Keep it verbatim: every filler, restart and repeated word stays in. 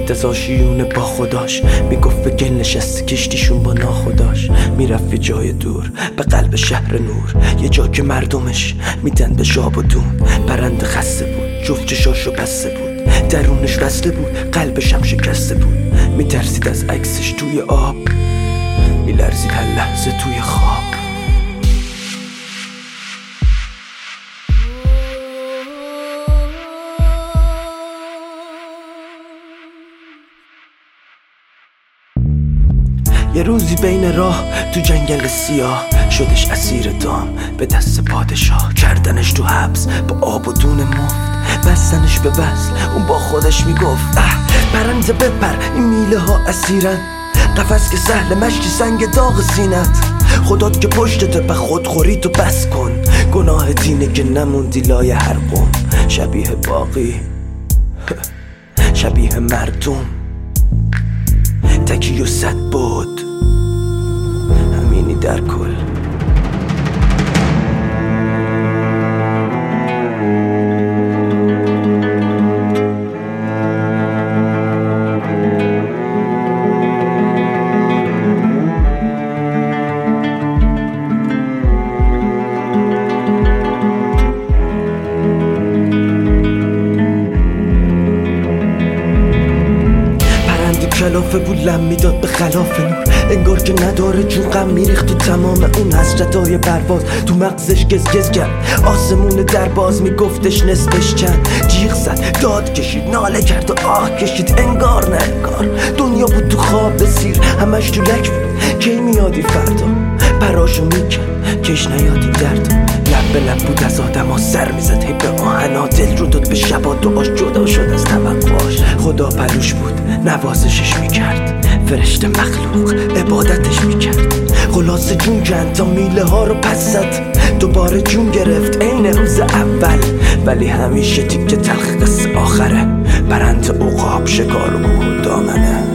میپرسید از آشیونه با خداش، میگفت به گل نشسته کشتیشون با ناخداش. میرفت یه جای دور به قلب شهر نور، یه جا که مردمش میدن به شاب و دون. پرنده خسته بود، جفت چشاشو بسته بود، درونش وصله بود، قلبش هم شکسته بود. میترسید از عکسش توی آب، میلرزید هر لحظه توی خواب. یه روزی بین راه تو جنگل سیاه شدش اسیر دام به دست پادشاه. کردنش تو حبس با آب و دون مفت، بستنش به وصل اون با خودش میگفت اه پرنده بپر این میله ها اسیرن، قفس که سهل مشتی سنگ داغ سینت. خدات که پشتته به خودخوری تو بس کن، گناه دینه که نموندی لای هر قوم. شبیه باقی شبیه مردم، تکی و صد بود همینی در کل. کلافه بود لم میداد به خلاف نور، انگار که نداره جون غم میریخت تو تمام اون حسرتای پرواز. تو مغزش گز گز کرد آسمون در باز، میگفتش نصفش چند. جیغ زد داد کشید ناله کرد و آه کشید، انگار نه انگار دنیا بود تو خواب سیر، همش تو لک بود کی میادی فردا. پراشو میکرد کش نیادی درد، لب به لب بود از آدم ها سر میزد هی به آهنا. دل رو داد به شبا دعاش جدا شد از توقعاش. خدا پلوش بود نوازشش میکرد، فرشته مخلوق عبادتش میکرد. خلاص جون کند تا میله ها رو پس زد، دوباره جون گرفت عین روز اول. ولی همیشه تیکه تلخ قصه آخره، پرنده عقاب شکار و کوه دامنه.